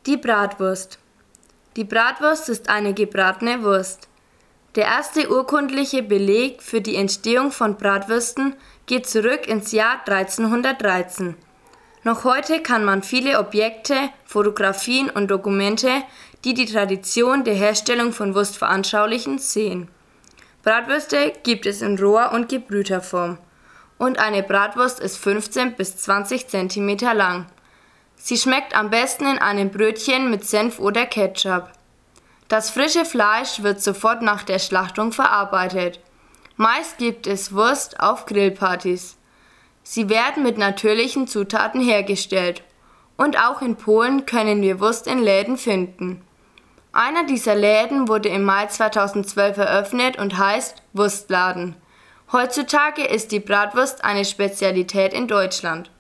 Die Bratwurst. Die Bratwurst ist eine gebratene Wurst. Der erste urkundliche Beleg für die Entstehung von Bratwürsten geht zurück ins Jahr 1313. Noch heute kann man viele Objekte, Fotografien und Dokumente, die die Tradition der Herstellung von Wurst veranschaulichen, sehen. Bratwürste gibt es in roher und gebrühter Form. Und eine Bratwurst ist 15 bis 20 cm lang. Sie schmeckt am besten in einem Brötchen mit Senf oder Ketchup. Das frische Fleisch wird sofort nach der Schlachtung verarbeitet. Meist gibt es Wurst auf Grillpartys. Sie werden mit natürlichen Zutaten hergestellt. Und auch in Polen können wir Wurst in Läden finden. Einer dieser Läden wurde im Mai 2012 eröffnet und heißt Wurstladen. Heutzutage ist die Bratwurst eine Spezialität in Deutschland.